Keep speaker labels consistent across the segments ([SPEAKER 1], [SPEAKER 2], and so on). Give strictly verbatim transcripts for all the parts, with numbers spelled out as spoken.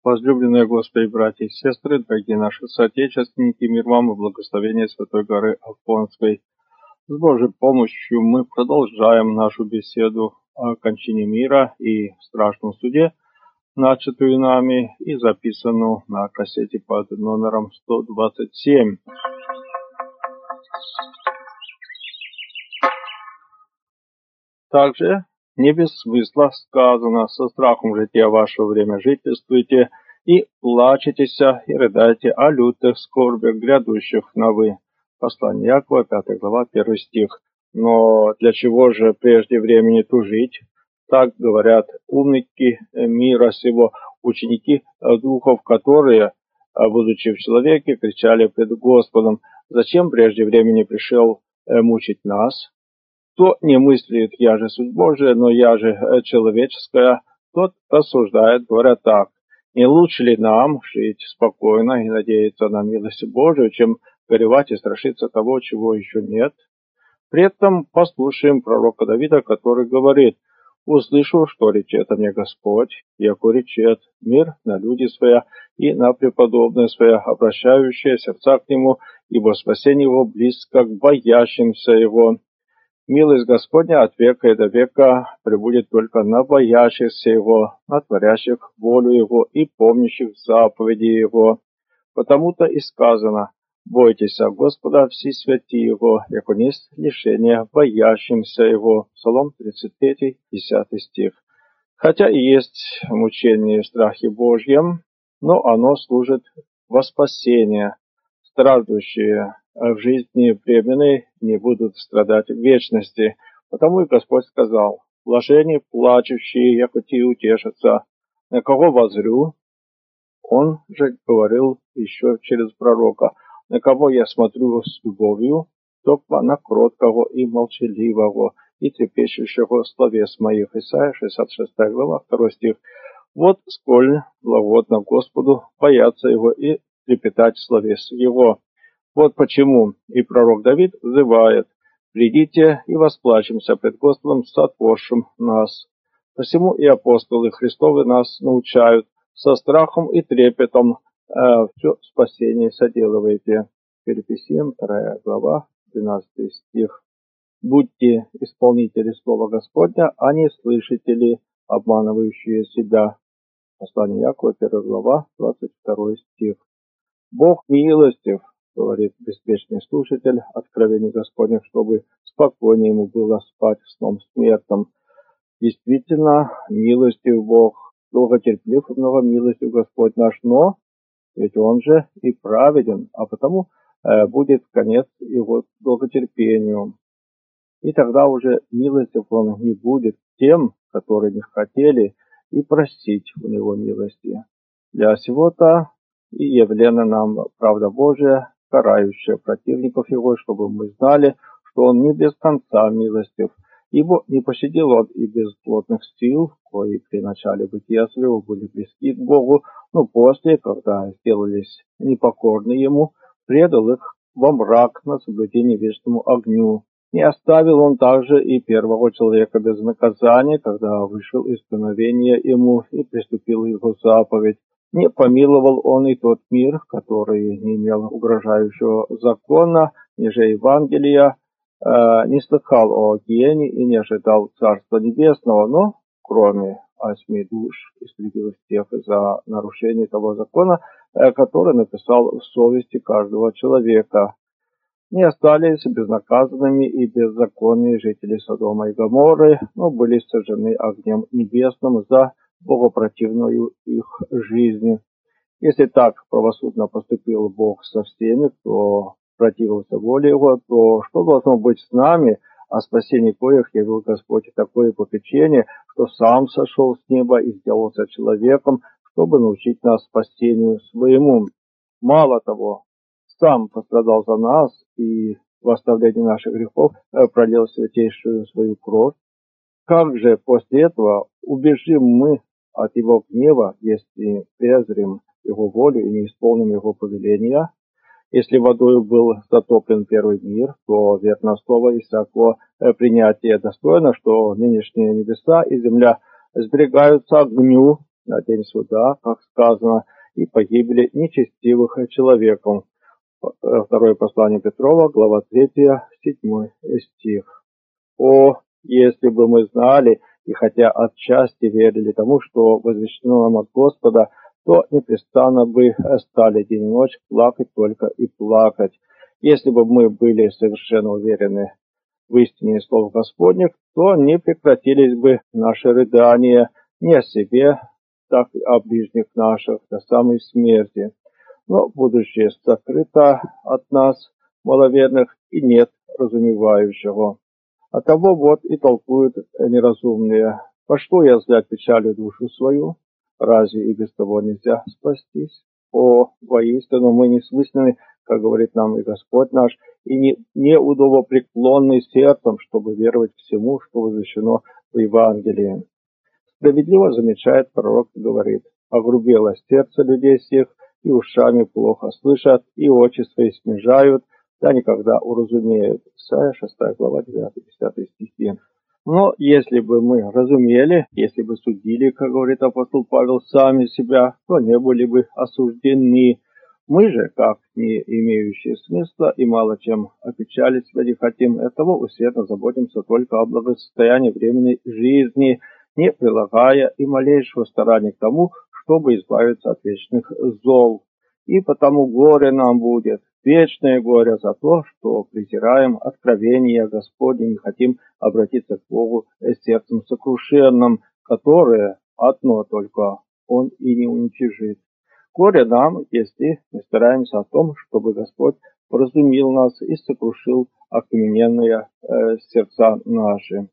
[SPEAKER 1] Возлюбленные Господи, братья и сестры, дорогие наши соотечественники, мир вам и благословение Святой горы Афонской. С Божьей помощью мы продолжаем нашу беседу о кончине мира и страшном суде, начатую нами и записанную на кассете под номером сто двадцать семь. Также не без смысла сказано: со страхом жития вашего время жительствуйте, и плачетеся, и рыдайте о лютых скорбях, грядущих на вы. Послание Якова, пятая глава, первый стих. Но для чего же прежде времени тужить? Так говорят умники мира сего, ученики духов, которые, будучи в человеке, кричали пред Господом: зачем прежде времени пришел мучить нас? Кто не мыслит, я же суть Божия, но я же человеческая, тот рассуждает, говоря так: не лучше ли нам жить спокойно и надеяться на милость Божию, чем горевать и страшиться того, чего еще нет? При этом послушаем пророка Давида, который говорит: услышу, что речет о мне Господь, яко речет мир на люди своя и на преподобные своя, обращающие сердца к нему, ибо спасение его близко к боящимся его. Милость Господня от века и до века пребудет только на боящихся Его, на творящих волю Его и помнящих заповеди Его. Потому-то и сказано: бойтесь Господа все святи Его, яко несть лишение боящимся Его. Псалом тридцать три, десятый стих. Хотя и есть мучение и страхи Божьем, но оно служит во спасение. Страждущие в жизни временной не будут страдать в вечности. Потому и Господь сказал: блаженны плачущие, яко те утешатся. На кого воззрю? Он же говорил еще через пророка: на кого я смотрю с любовью, только на кроткого и молчаливого, и трепещущего словес моих. Исайя шестьдесят шестая глава, второй стих. Вот сколь благодно Господу бояться Его и трепетать словес Его. Вот почему и пророк Давид взывает: «Придите и восплачемся пред Господом, сотворшим нас». Посему и апостолы Христовы нас научают: со страхом и трепетом э, все спасение соделывайте. Филиппийцам вторая глава, двенадцатый стих. Будьте исполнители слова Господня, а не слышатели, обманывающие себя. Послание Якова, первая глава, двадцать второй стих. Бог милостив, говорит беспечный слушатель откровений Господних, чтобы спокойнее ему было спать сном смертным. Действительно, милостив Бог, долготерплив и многомилостив Господь наш, но ведь Он же и праведен, а потому э, будет конец Его долготерпению. И тогда уже милостив Он не будет тем, которые не хотели, и просить у Него милости. Для сего-то и явлена нам правда Божия, карающая противников Его, чтобы мы знали, что Он не без конца милостив, ибо не пощадил Он и бесплотных сил, кои при начале бытия своего были близки к Богу, но после, когда сделались непокорны Ему, предал их во мрак на соблюдение вечному огню. Не оставил Он также и первого человека без наказания, когда вышел из повиновения Ему и приступил Его заповедь. Не помиловал Он и тот мир, который не имел угрожающего закона, ниже Евангелия, э, не слыхал о гиене и не ожидал Царства Небесного, но, кроме осьми душ, истребил всех за нарушение того закона, э, который написал в совести каждого человека. Не остались безнаказанными и беззаконные жители Содома и Гоморры, но были сожжены огнем небесным за богопротивную их жизнь. Если так правосудно поступил Бог со всеми, кто противился воле Его, то что должно быть с нами, о спасении коих явил Господь такое попечение, что Сам сошел с неба и сделался человеком, чтобы научить нас спасению своему? Мало того, Сам пострадал за нас и в оставлении наших грехов пролил святейшую свою кровь. Как же после этого убежим мы от Его гнева, если презрим Его волю и не исполним Его повеления? Если водою был затоплен первый мир, то верно слово и всякого принятия достойно, что нынешние небеса и земля сберегаются огню на день суда, как сказано, и погибели нечестивых человеком. Второе послание Петрова, глава третья, седьмой стих. О, если бы мы знали, и хотя отчасти верили тому, что возвещено нам от Господа, то непрестанно бы стали день и ночь плакать только и плакать. Если бы мы были совершенно уверены в истине слов Господних, то не прекратились бы наши рыдания ни о себе, так и о ближних наших до самой смерти. Но будущее сокрыто от нас, маловерных, и нет разумевающего. Оттого вот и толкуют неразумные. По что я зря печалю душу свою? Разве и без того нельзя спастись? О, воистину мы несмысленны, как говорит нам и Господь наш, и не, не удовопреклонны сердцем, чтобы веровать всему, что возвещено в Евангелии. Справедливо замечает пророк и говорит: огрубело сердце людей всех, и ушами плохо слышат, и очи свои смежают, да никогда уразумеют. Исайя шестая глава девятый-десятый стихи. Но если бы мы разумели, если бы судили, как говорит апостол Павел, сами себя, то не были бы осуждены. Мы же, как не имеющие смысла и мало чем опечалить себя не хотим, этого усердно заботимся только о благосостоянии временной жизни, не прилагая и малейшего старания к тому, чтобы избавиться от вечных зол. И потому горе нам будет, вечное горе за то, что презираем откровения Господне, не хотим обратиться к Богу сердцем сокрушенным, которое одно только Он и не уничижит. Горе нам, если не стараемся о том, чтобы Господь вразумил нас и сокрушил окамененные э, сердца наши.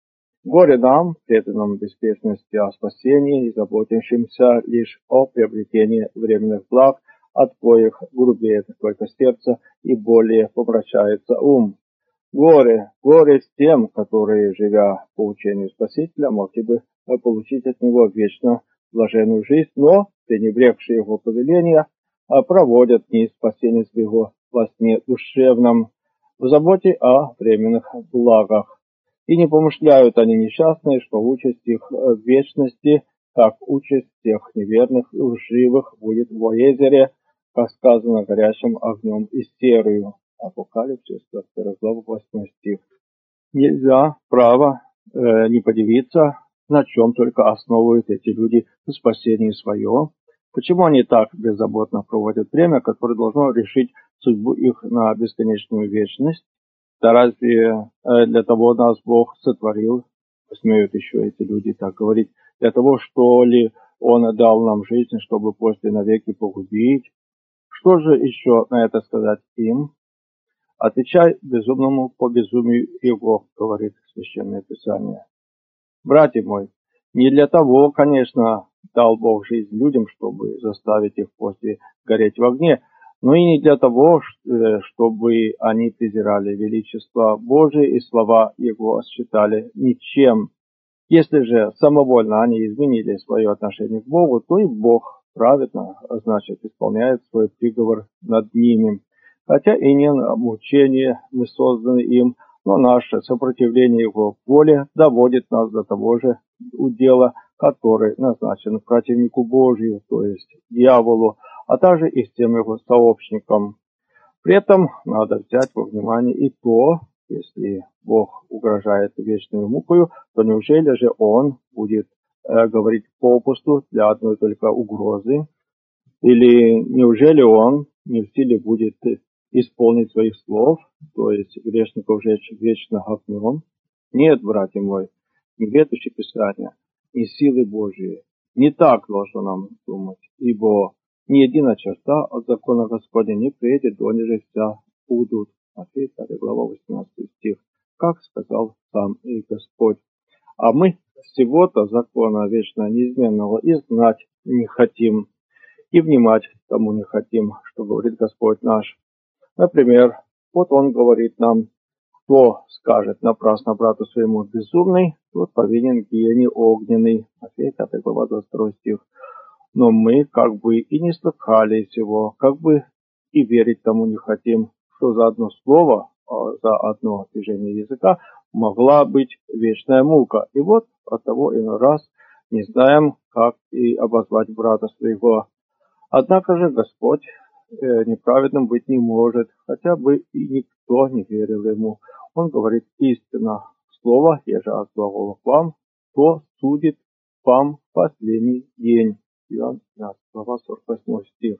[SPEAKER 1] Горе нам, преданным беспечности о спасении и заботящимся лишь о приобретении временных благ, от коих грубеет только сердце и более помрачается ум. Горе, горе с тем, которые, живя по учению Спасителя, могли бы получить от него вечно блаженную жизнь, но, пренебрегшие его повеления, проводят дни спасения своего во сне душевном, в заботе о временных благах. И не помышляют они несчастные, что участь их в вечности, как участь тех неверных и лживых, будет в озере, как сказано, горящим огнем и серою. Апокалипсис, вторая глава, восьмой стих. Нельзя, право, э, не подивиться, на чем только основывают эти люди спасение свое. Почему они так беззаботно проводят время, которое должно решить судьбу их на бесконечную вечность? Да разве э, для того нас Бог сотворил, смеют еще эти люди так говорить, для того, что ли Он дал нам жизнь, чтобы после навеки погубить? Что же еще на это сказать им? Отвечай безумному по безумию его, говорит Священное Писание. Братья мои, не для того, конечно, дал Бог жизнь людям, чтобы заставить их после гореть в огне, но и не для того, чтобы они презирали величество Божие и слова Его считали ничем. Если же самовольно они изменили свое отношение к Богу, то и Бог праведно, значит, исполняет свой приговор над ними. Хотя и не на мучение мы созданы им, но наше сопротивление Его воле доводит нас до того же удела, который назначен противнику Божию, то есть дьяволу, а также и всем его сообщникам. При этом надо взять во внимание и то, если Бог угрожает вечную мукою, то неужели же Он будет э, говорить попусту для одной только угрозы? Или неужели Он не в силе будет исполнить своих слов, то есть грешников жечь вечно огнем? Нет, братья мои, не ветоши Писания, не силы Божьи. Не так должно нам думать, ибо ни единая черта от закона Господня не приедет, дониже вся будут. Матфея, вторая глава, восемнадцатый стих, как сказал сам и Господь. А мы всего-то закона вечно неизменного и знать не хотим, и внимать тому не хотим, что говорит Господь наш. Например, вот Он говорит нам: кто скажет напрасно брату своему безумный, тот повинен гиене огненной. Матфея, пятая глава, двадцать второй стих. Но мы как бы и не слыхали всего, как бы и верить тому не хотим, что за одно слово, за одно движение языка могла быть вечная мука. И вот от того иной раз не знаем, как и обозвать брата своего. Однако же Господь э, неправедным быть не может, хотя бы и никто не верил ему. Он говорит истинно. Слово, еже от глагола к вам, то судит вам последний день. Иоанн пятнадцать, глава сорок восьмой стих.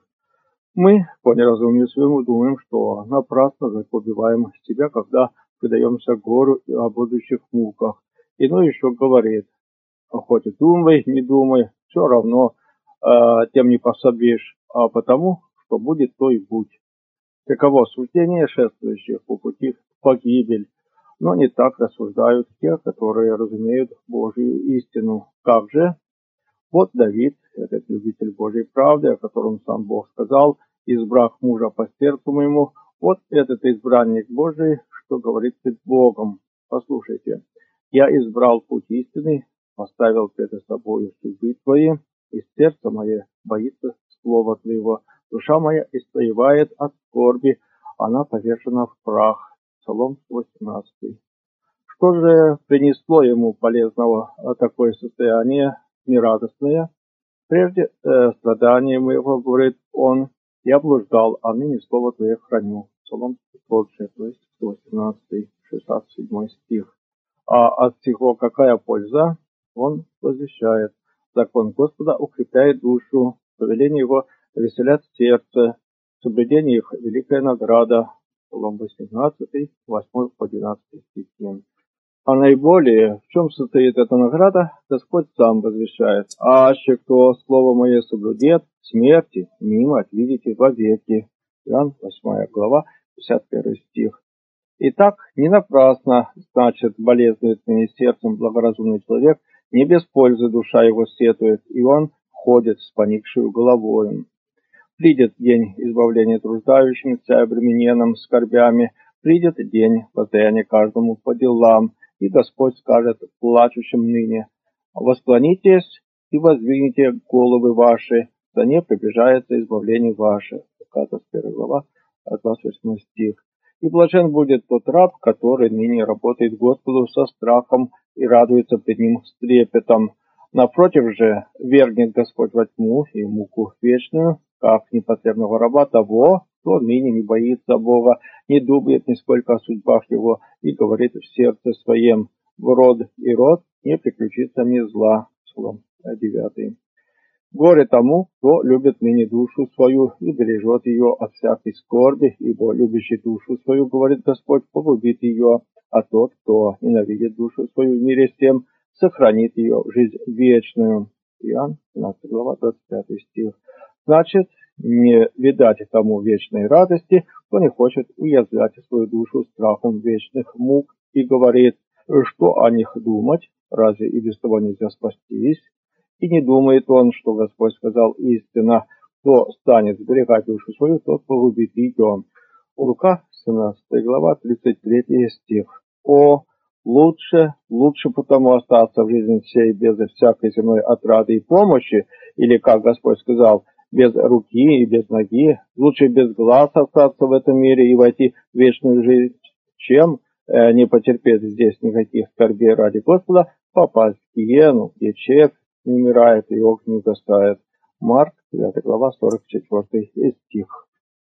[SPEAKER 1] Мы, по неразумению своему, думаем, что напрасно побиваем себя, когда предаемся гору о будущих муках. Иной еще говорит, хоть и думай, не думай, все равно э, тем не пособишь, а потому, что будет, то и будь. Таково суждение шествующих по пути в погибель, но не так рассуждают те, которые разумеют Божию истину. Как же? Вот Давид, этот любитель Божьей правды, о котором сам Бог сказал, избрав мужа по сердцу моему, вот этот избранник Божий, что говорит пред Богом. Послушайте, я избрал путь истины, поставил пред собою судьбы твои, и сердце мое боится слова твоего. Душа моя истоевает от скорби, она повержена в прах. Псалом восемнадцатый. Что же принесло ему полезного такое состояние нерадостное? Прежде э, страдания моего, говорит он, я блуждал, а ныне слово твое храню. Псалом тот же, то есть восемнадцатый, шестьдесят седьмой стих. А от всего какая польза? Он возвещает. Закон Господа укрепляет душу, повеление его веселят сердце, соблюдение их великая награда. Псалом восемнадцатый, восьмой по двенадцатый стихи. А наиболее, в чем состоит эта награда, Господь сам возвещает. А аще кто слово мое соблюдет, смерти мимо отвидите вовеки. Иоанн восьмая глава, пятьдесят первый стих. Итак, не напрасно, значит, болезнует ныне сердцем благоразумный человек, не без пользы душа его сетует, и он ходит с поникшую головою. Придет день избавления труждающимся, обремененным скорбями, придет день воздаяния каждому по делам, и Господь скажет плачущим ныне: «Восклонитесь и воздвигните головы ваши, за ней приближается избавление ваше». двадцать первая глава, двадцать восьмой стих. «И блажен будет тот раб, который ныне работает Господу со страхом и радуется пред ним с трепетом. Напротив же, вергнет Господь во тьму и муку вечную, как непотребного раба того, кто ныне не боится Бога, не думает нисколько о судьбах его, и говорит в сердце своем: в род и род не приключится мне зла». Псалом девятый. Горе тому, кто любит ныне душу свою и бережет ее от всякой скорби, ибо любящий душу свою, говорит Господь, погубит ее, а тот, кто ненавидит душу свою в мире всем, сохранит ее в жизнь вечную. Иоанн пятнадцатая глава, двадцать пятый стих. Значит, не видать тому вечной радости, кто не хочет уязвлять свою душу страхом вечных мук и говорит, что о них думать, разве и без того нельзя спастись? И не думает он, что Господь сказал истинно: кто станет сберегать душу свою, тот погубит ее. Лука, семнадцатая глава, тридцать третий стих. О, лучше, лучше потому остаться в жизни всей без всякой земной отрады и помощи, или, как Господь сказал, без руки и без ноги, лучше без глаз остаться в этом мире и войти в вечную жизнь, чем э, не потерпеть здесь никаких скорбей ради Господа, попасть в гиену, где человек не умирает и огню угасает. Марк, девятая глава, сорок четвёртый стих.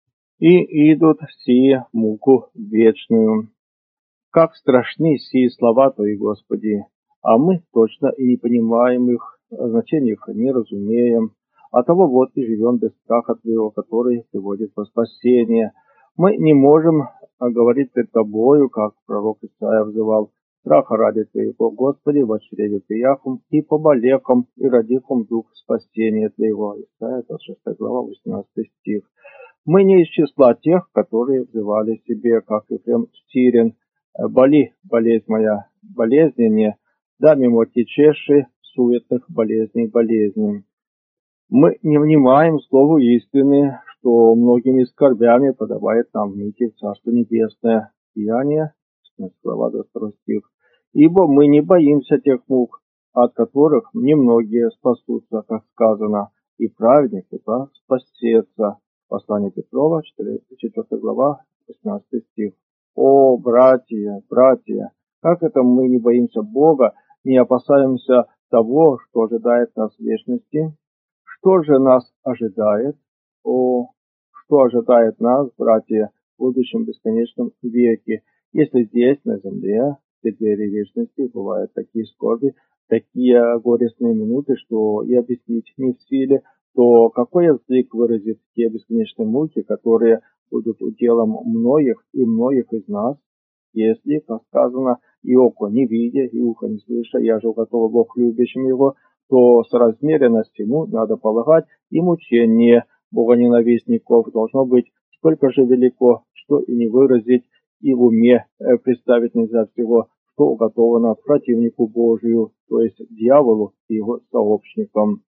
[SPEAKER 1] И идут сие муку вечную. Как страшны сии слова Твои, Господи, а мы точно и не понимаем их, значения их не разумеем. А того вот и живем без страха Твоего, который приводит во спасение. Мы не можем говорить пред Тобою, как пророк Исаия взывал: страха ради Твоего, Господи, во чреве прияхом и поболехом, и родихом дух спасения Твоего. Исаия, двадцать шестая глава, восемнадцатый стих. Мы не из числа тех, которые взывали себе, как Ефрем Сирин: боли, болезнь моя, болезни не, да мимо течеши суетных болезней болезней. Мы не внимаем слову истины, что многими скорбями подавает нам нити в Царство Небесное. Деяние, глава двадцать второй стих. Ибо мы не боимся тех мук, от которых немногие спасутся, как сказано, и праведник это спасется. Послание Петрова, четвёртая глава, восемнадцатый стих. О, братья, братья, как это мы не боимся Бога, не опасаемся того, что ожидает нас в вечности. Что же нас ожидает? О, что ожидает нас, братья, в будущем бесконечном веке, если здесь, на земле, в преддверии вечности, бывают такие скорби, такие горестные минуты, что и объяснить не в силе, то какой язык выразит те бесконечные муки, которые будут уделом многих и многих из нас, если, как сказано, и око не видя, и ухо не слыша, я же готов Бог любящим его, то соразмеренно всему, надо полагать, и мучение богоненавистников должно быть столько же велико, что и не выразить, и в уме э, представить нельзя всего, что уготовано противнику Божию, то есть дьяволу и его сообщникам.